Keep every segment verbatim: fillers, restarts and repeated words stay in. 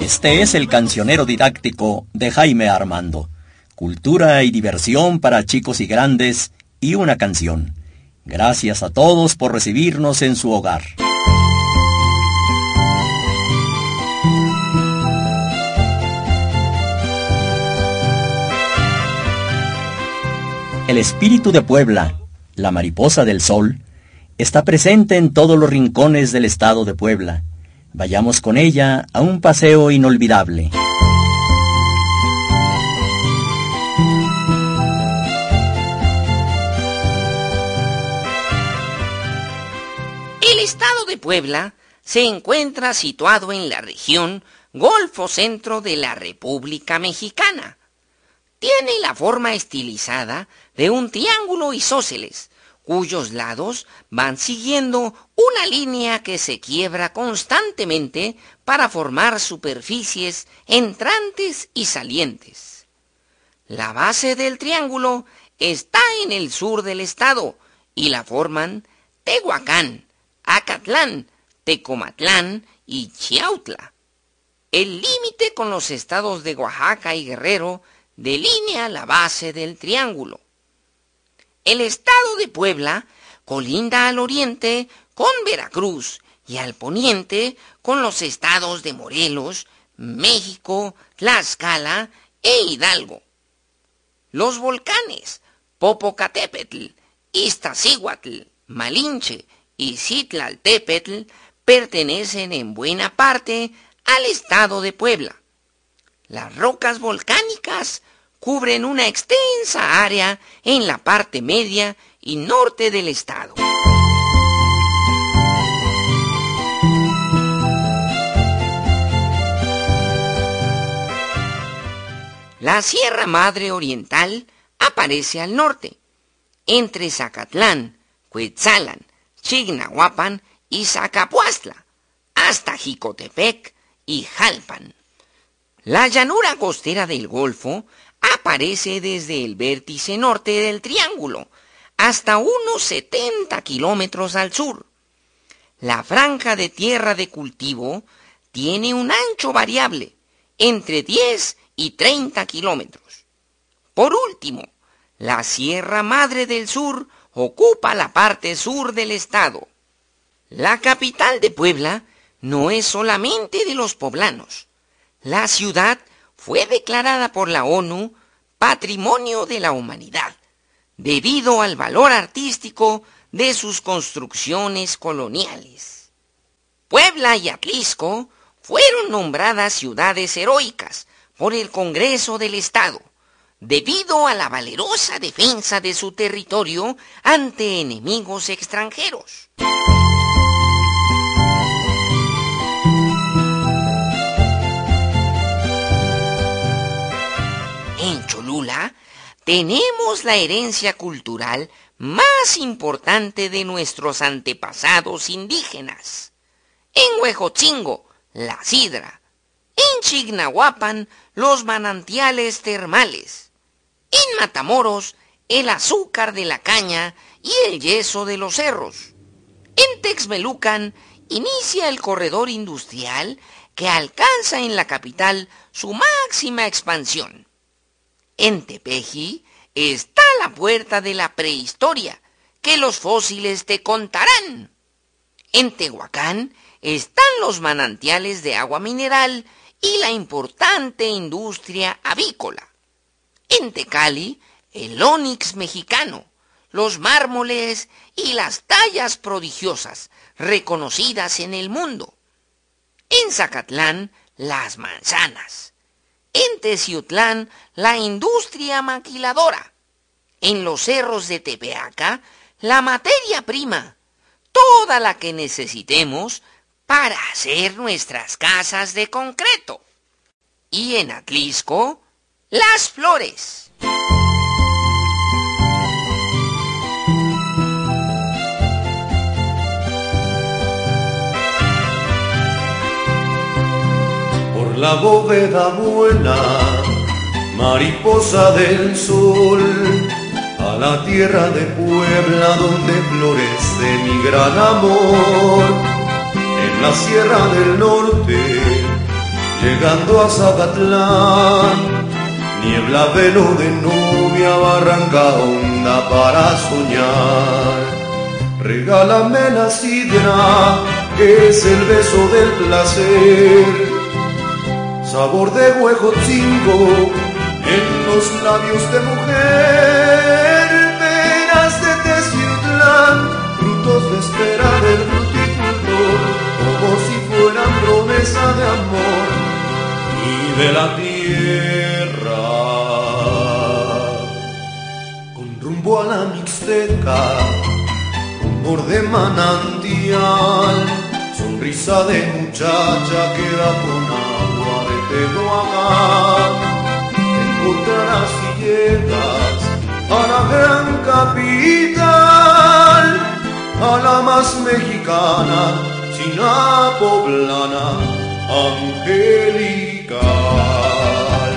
Este es el cancionero didáctico de Jaime Armando. Cultura y diversión para chicos y grandes y una canción. Gracias a todos por recibirnos en su hogar. El espíritu de Puebla, la mariposa del sol, está presente en todos los rincones del estado de Puebla. Vayamos con ella a un paseo inolvidable. El estado de Puebla se encuentra situado en la región Golfo Centro de la República Mexicana. Tiene la forma estilizada de un triángulo isósceles, cuyos lados van siguiendo una línea que se quiebra constantemente para formar superficies entrantes y salientes. La base del triángulo está en el sur del estado y la forman Tehuacán, Acatlán, Tecomatlán y Chiautla. El límite con los estados de Oaxaca y Guerrero delinea la base del triángulo. El estado de Puebla colinda al oriente con Veracruz y al poniente con los estados de Morelos, México, Tlaxcala e Hidalgo. Los volcanes Popocatépetl, Iztaccíhuatl, Malinche y Citlaltépetl pertenecen en buena parte al estado de Puebla. Las rocas volcánicas cubren una extensa área en la parte media y norte del estado. La Sierra Madre Oriental aparece al norte, entre Zacatlán, Cuetzalan, Chignahuapan y Zacapuastla, hasta Jicotepec y Jalpan. La llanura costera del Golfo aparece desde el vértice norte del triángulo hasta unos setenta kilómetros al sur. La franja de tierra de cultivo tiene un ancho variable, entre diez y treinta kilómetros. Por último, la Sierra Madre del Sur ocupa la parte sur del estado. La capital de Puebla no es solamente de los poblanos. La ciudad fue declarada por la ONU Patrimonio de la Humanidad, debido al valor artístico de sus construcciones coloniales. Puebla y Atlisco fueron nombradas ciudades heroicas por el Congreso del Estado, debido a la valerosa defensa de su territorio ante enemigos extranjeros. En Cholula tenemos la herencia cultural más importante de nuestros antepasados indígenas. En Huejotzingo, la sidra. En Chignahuapan, los manantiales termales. En Matamoros, el azúcar de la caña y el yeso de los cerros. En Texmelucan inicia el corredor industrial que alcanza en la capital su máxima expansión. En Tepeji está la puerta de la prehistoria, que los fósiles te contarán. En Tehuacán están los manantiales de agua mineral y la importante industria avícola. En Tecali, el ónix mexicano, los mármoles y las tallas prodigiosas reconocidas en el mundo. En Zacatlán, las manzanas. En Teciutlán, la industria maquiladora. En los cerros de Tepeaca, la materia prima, toda la que necesitemos para hacer nuestras casas de concreto. Y en Atlisco, las flores. Por la bóveda buena, mariposa del sol, a la tierra de Puebla donde florece mi gran amor. En la sierra del norte llegando a Zacatlán, niebla, velo de novia, barranca honda para soñar. Regálame la sidra, que es el beso del placer, sabor de Huejotzingo en los labios de mujer, peras de Teciutlán, frutos de espera del fruticultor, como si fueran promesa de amor y de la tierra. Con rumbo a la Mixteca, rumor de manantial, sonrisa de muchacha que da con agua de Tehuacán. Encontrarás si llegas a la gran capital, a la más mexicana, china poblana, angelical.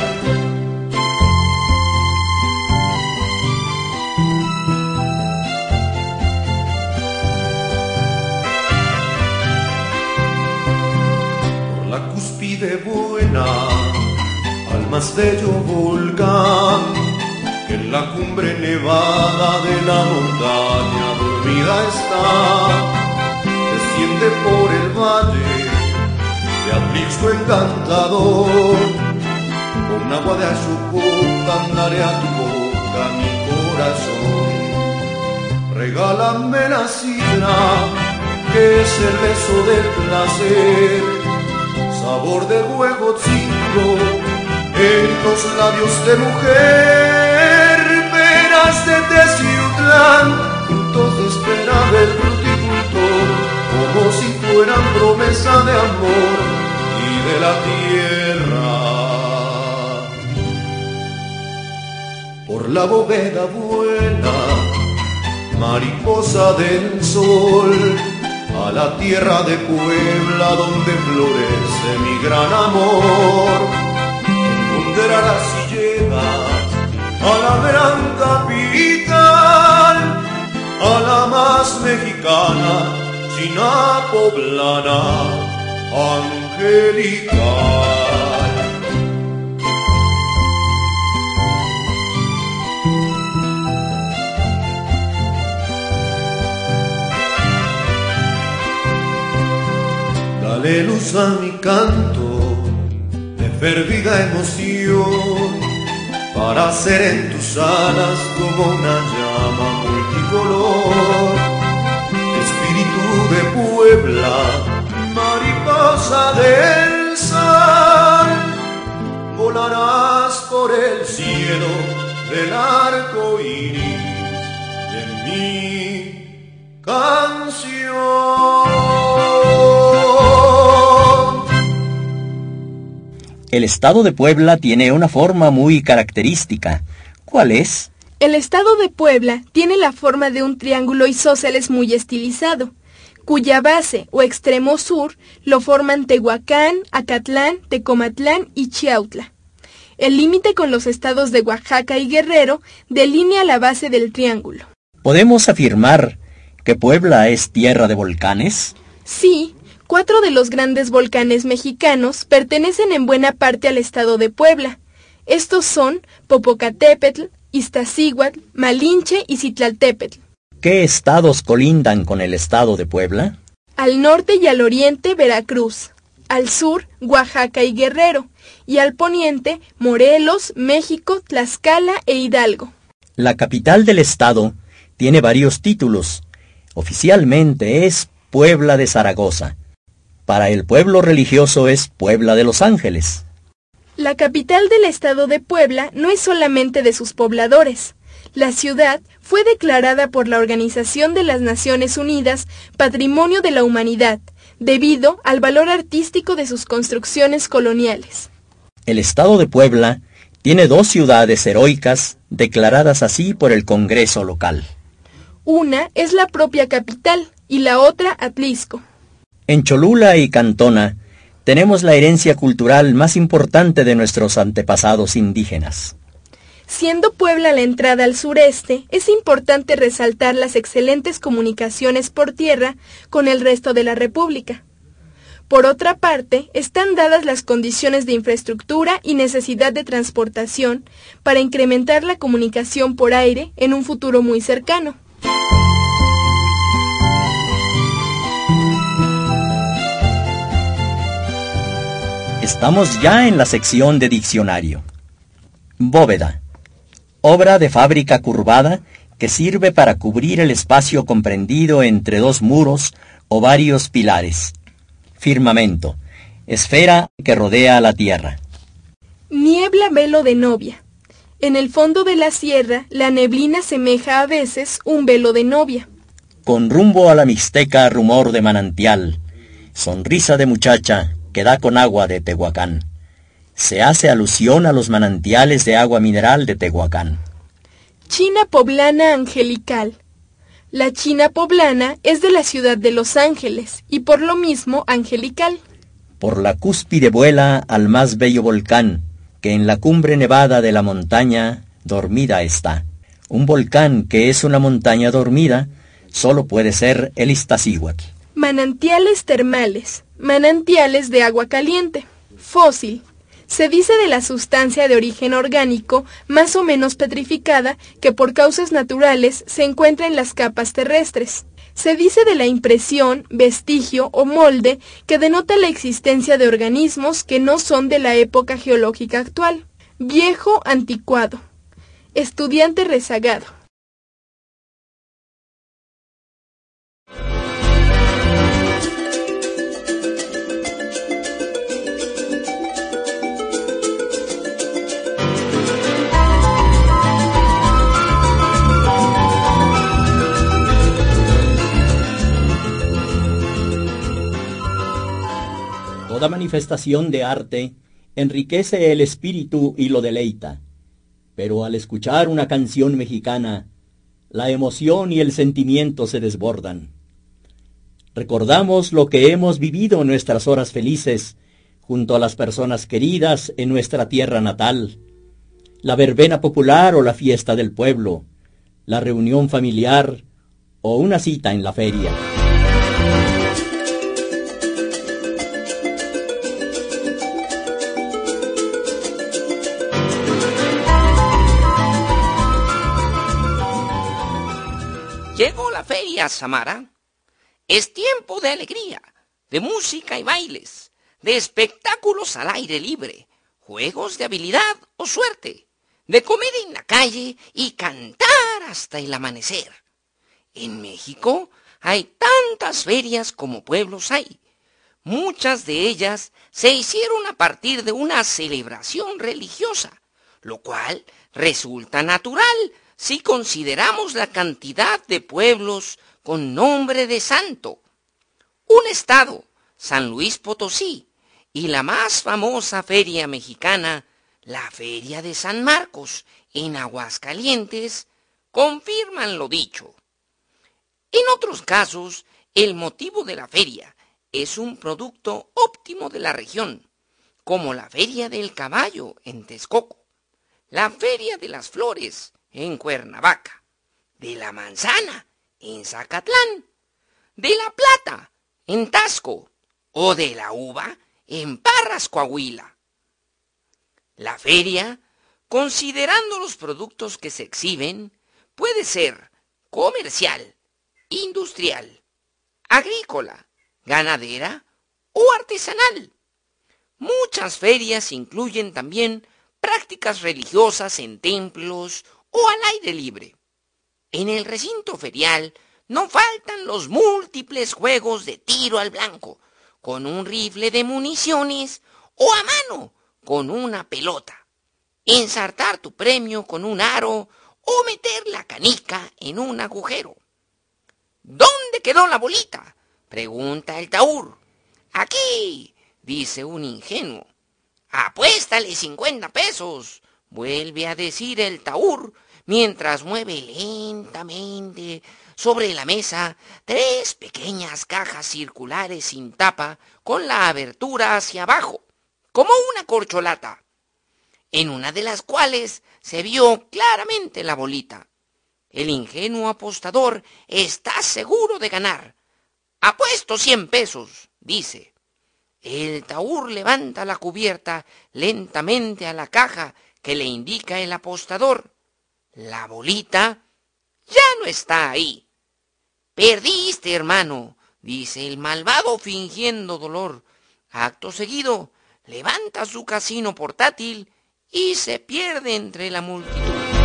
Por la cúspide buena, al más bello volcán, que en la cumbre nevada de la montaña dormida está, desciende por el valle de Atlixco encantador, con agua de Axucotán daré a tu boca mi corazón. Regálame la sidra, que es el beso del placer, sabor de Huejotzingo en los labios de mujer, peras de Teciutlán, frutos de espera del fruticultor, como si fueran promesa de amor y de la tierra. Por la bóveda buena, mariposa del sol, a la tierra de Puebla donde florece mi gran amor. Encontrarás si llegas a la gran capital, a la más mexicana, china poblana, angelical. Dale luz a mi canto de fervida emoción, para ser en tus alas como una llama multicolor. Espíritu de Puebla, mariposa del sol, volarás por el cielo del arco iris de mi canción. El estado de Puebla tiene una forma muy característica. ¿Cuál es? El estado de Puebla tiene la forma de un triángulo isósceles muy estilizado, cuya base o extremo sur lo forman Tehuacán, Acatlán, Tecomatlán y Chiautla. El límite con los estados de Oaxaca y Guerrero delinea la base del triángulo. ¿Podemos afirmar que Puebla es tierra de volcanes? Sí. Cuatro de los grandes volcanes mexicanos pertenecen en buena parte al estado de Puebla. Estos son Popocatépetl, Iztaccíhuatl, Malinche y Citlaltépetl. ¿Qué estados colindan con el estado de Puebla? Al norte y al oriente, Veracruz. Al sur, Oaxaca y Guerrero. Y al poniente, Morelos, México, Tlaxcala e Hidalgo. La capital del estado tiene varios títulos. Oficialmente es Puebla de Zaragoza. Para el pueblo religioso es Puebla de Los Ángeles. La capital del estado de Puebla no es solamente de sus pobladores. La ciudad fue declarada por la Organización de las Naciones Unidas Patrimonio de la Humanidad, debido al valor artístico de sus construcciones coloniales. El estado de Puebla tiene dos ciudades heroicas declaradas así por el Congreso local. Una es la propia capital y la otra Atlixco. En Cholula y Cantona tenemos la herencia cultural más importante de nuestros antepasados indígenas. Siendo Puebla la entrada al sureste, es importante resaltar las excelentes comunicaciones por tierra con el resto de la República. Por otra parte, están dadas las condiciones de infraestructura y necesidad de transportación para incrementar la comunicación por aire en un futuro muy cercano. Estamos ya en la sección de diccionario. Bóveda. Obra de fábrica curvada que sirve para cubrir el espacio comprendido entre dos muros o varios pilares. Firmamento. Esfera que rodea a la tierra. Niebla velo de novia. En el fondo de la sierra, la neblina semeja a veces un velo de novia. Con rumbo a la mixteca rumor de manantial. Sonrisa de muchacha que da con agua de Tehuacán. Se hace alusión a los manantiales de agua mineral de Tehuacán. China poblana angelical. La China poblana es de la ciudad de Los Ángeles y por lo mismo angelical. Por la cúspide vuela al más bello volcán, que en la cumbre nevada de la montaña dormida está. Un volcán que es una montaña dormida, solo puede ser el Iztaccíhuatl. Manantiales termales. Manantiales de agua caliente. Fósil. Se dice de la sustancia de origen orgánico, más o menos petrificada, que por causas naturales se encuentra en las capas terrestres. Se dice de la impresión, vestigio o molde que denota la existencia de organismos que no son de la época geológica actual. Viejo anticuado. Estudiante rezagado. Toda manifestación de arte enriquece el espíritu y lo deleita, pero al escuchar una canción mexicana, la emoción y el sentimiento se desbordan. Recordamos lo que hemos vivido en nuestras horas felices, junto a las personas queridas en nuestra tierra natal, la verbena popular o la fiesta del pueblo, la reunión familiar o una cita en la feria. Llegó la feria, Samara. Es tiempo de alegría, de música y bailes, de espectáculos al aire libre, juegos de habilidad o suerte, de comer en la calle y cantar hasta el amanecer. En México hay tantas ferias como pueblos hay. Muchas de ellas se hicieron a partir de una celebración religiosa, lo cual resulta natural si consideramos la cantidad de pueblos con nombre de santo. Un estado, San Luis Potosí, y la más famosa feria mexicana, la Feria de San Marcos, en Aguascalientes, confirman lo dicho. En otros casos, el motivo de la feria es un producto óptimo de la región, como la Feria del Caballo en Texcoco, la Feria de las Flores en Cuernavaca, de la Manzana en Zacatlán, de la Plata en Tasco o de la Uva en Parras, Coahuila. La feria, considerando los productos que se exhiben, puede ser comercial, industrial, agrícola, ganadera o artesanal. Muchas ferias incluyen también prácticas religiosas en templos o al aire libre. En el recinto ferial no faltan los múltiples juegos de tiro al blanco, con un rifle de municiones o a mano con una pelota, ensartar tu premio con un aro o meter la canica en un agujero. ¿Dónde quedó la bolita?, pregunta el taur. Aquí, dice un ingenuo. Apuéstale cincuenta pesos, vuelve a decir el taur, mientras mueve lentamente sobre la mesa tres pequeñas cajas circulares sin tapa con la abertura hacia abajo, como una corcholata, en una de las cuales se vio claramente la bolita. El ingenuo apostador está seguro de ganar. Apuesto cien pesos, dice. El tahúr levanta la cubierta lentamente a la caja que le indica el apostador. La bolita ya no está ahí. Perdiste, hermano, dice el malvado fingiendo dolor. Acto seguido, levanta su casino portátil y se pierde entre la multitud.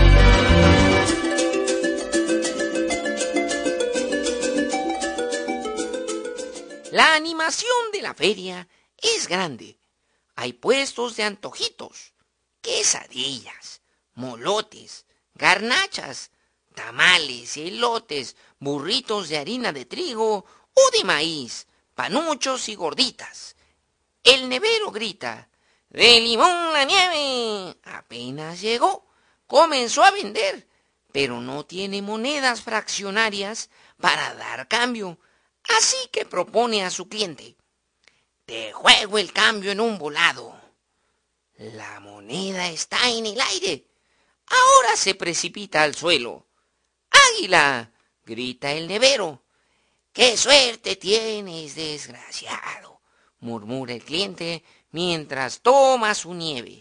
La animación de la feria es grande. Hay puestos de antojitos, quesadillas, molotes, garnachas, tamales, elotes, burritos de harina de trigo o de maíz, panuchos y gorditas. El nevero grita: ¡de limón la nieve! Apenas llegó, comenzó a vender, pero no tiene monedas fraccionarias para dar cambio. Así que propone a su cliente: te juego el cambio en un volado. La moneda está en el aire. Ahora se precipita al suelo. ¡Águila!, grita el nevero. ¡Qué suerte tienes, desgraciado!, murmura el cliente mientras toma su nieve.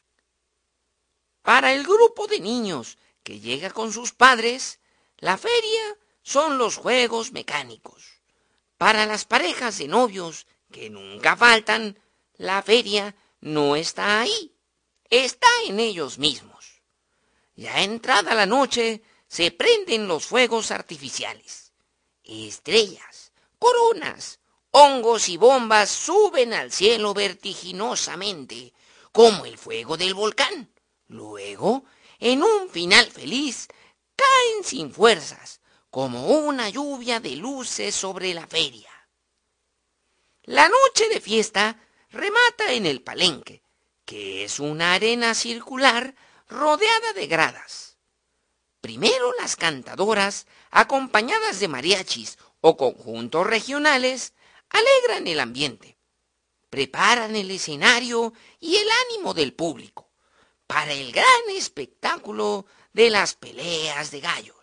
Para el grupo de niños que llega con sus padres, la feria son los juegos mecánicos. Para las parejas de novios que nunca faltan, la feria no está ahí, está en ellos mismos. Ya entrada la noche, se prenden los fuegos artificiales. Estrellas, coronas, hongos y bombas suben al cielo vertiginosamente, como el fuego del volcán. Luego, en un final feliz, caen sin fuerzas, como una lluvia de luces sobre la feria. La noche de fiesta remata en el palenque, que es una arena circular rodeada de gradas. Primero las cantadoras, acompañadas de mariachis o conjuntos regionales, alegran el ambiente, preparan el escenario y el ánimo del público para el gran espectáculo de las peleas de gallos.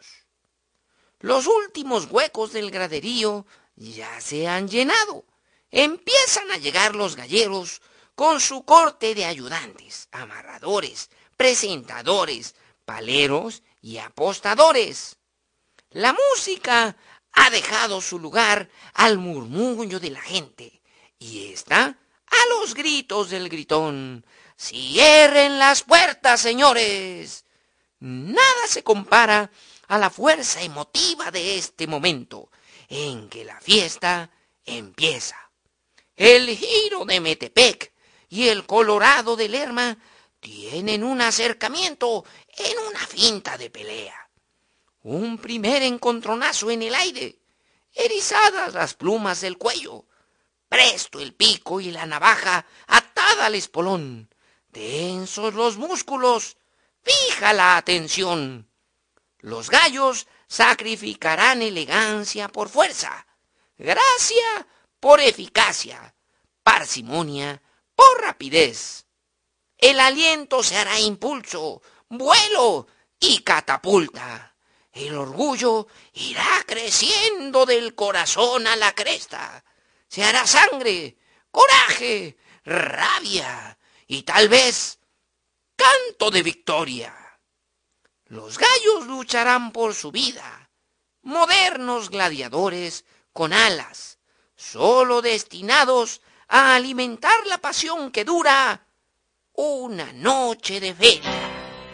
Los últimos huecos del graderío ya se han llenado. Empiezan a llegar los galleros con su corte de ayudantes, amarradores, presentadores, paleros y apostadores. La música ha dejado su lugar al murmullo de la gente y está a los gritos del gritón: ¡cierren las puertas, señores! Nada se compara a la fuerza emotiva de este momento en que la fiesta empieza. El Giro de Metepec y el Colorado de Lerma tienen un acercamiento en una finta de pelea. Un primer encontronazo en el aire, erizadas las plumas del cuello, presto el pico y la navaja atada al espolón, tensos los músculos, fija la atención. Los gallos sacrificarán elegancia por fuerza, gracia por eficacia, parsimonia por rapidez. El aliento se hará impulso, vuelo y catapulta. El orgullo irá creciendo del corazón a la cresta. Se hará sangre, coraje, rabia y tal vez canto de victoria. Los gallos lucharán por su vida, modernos gladiadores con alas, solo destinados a alimentar la pasión que dura una noche de feria.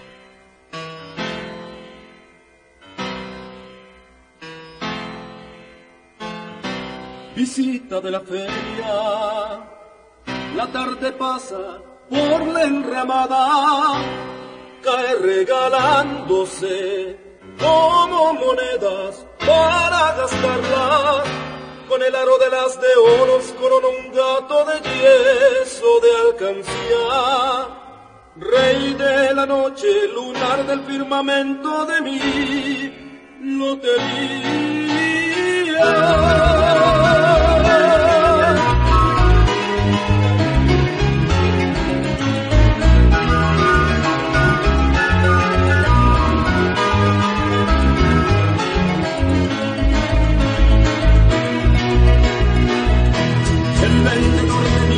Visita de la feria, la tarde pasa por la enramada, cae regalándose como monedas para gastarlas. Con el aro de las de oros corona un gato de yeso de alcancía. Rey de la noche, lunar del firmamento de mi lotería. El vendedor de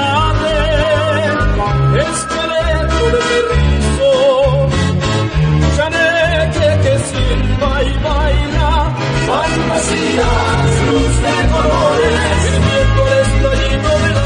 grande, esqueleto de rizo, chaneque que silba y baila, fantasías, luz de colores, viviendo el estallido de la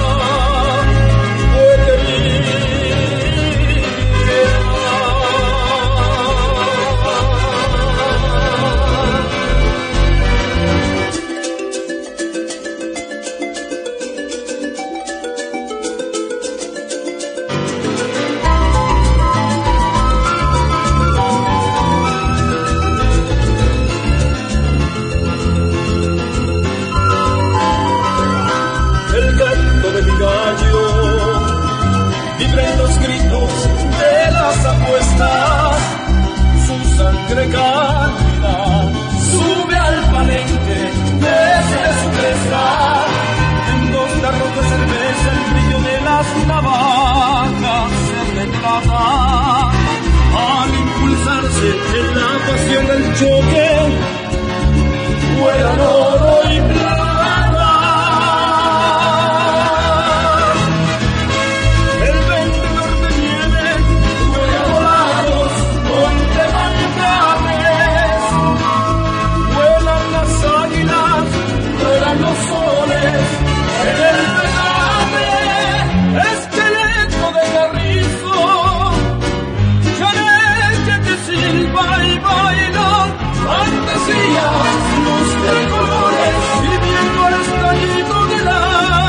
cálida, sube al palenque desde su cresta, en dos tarros de cerveza el brillo de las navajas se retrata, al impulsarse en la pasión del choque, vuelan oro y plata. El vendedor de nieve vuela volados con los soles en el petate, esqueleto de carrizo, chaneque que silba y baila, fantasías, luz de colores, viviendo el estallido de la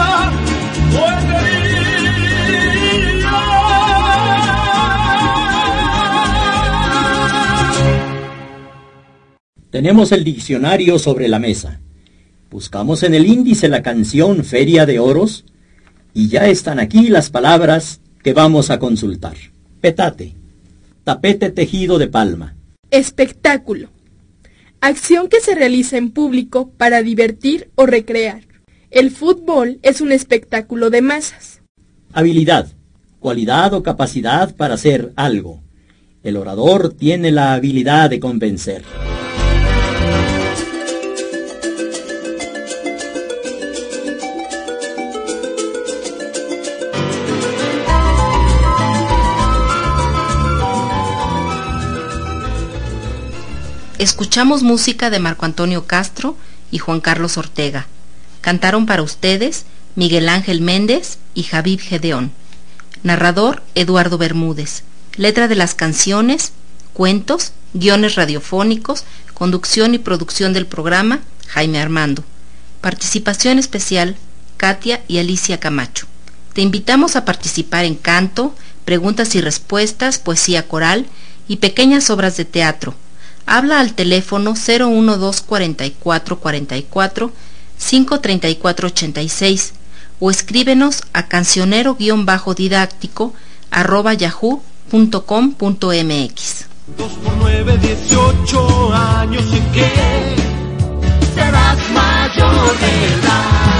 poetería. Tenemos el diccionario sobre la mesa. Buscamos en el índice la canción Feria de Oros y ya están aquí las palabras que vamos a consultar. Petate, tapete tejido de palma. Espectáculo, acción que se realiza en público para divertir o recrear. El fútbol es un espectáculo de masas. Habilidad, cualidad o capacidad para hacer algo. El orador tiene la habilidad de convencer. Escuchamos música de Marco Antonio Castro y Juan Carlos Ortega. Cantaron para ustedes Miguel Ángel Méndez y Javid Gedeón. Narrador Eduardo Bermúdez. Letra de las canciones, cuentos, guiones radiofónicos, conducción y producción del programa Jaime Armando. Participación especial Katia y Alicia Camacho. Te invitamos a participar en canto, preguntas y respuestas, poesía coral y pequeñas obras de teatro. Habla al teléfono cero uno dos cuarenta y cuatro cuarenta y cuatro cinco treinta y cuatro ochenta y seis o escríbenos a cancionero-didáctico arroba yahoo punto com punto mx. Dos por nueve, dieciocho años en que serás mayor de edad.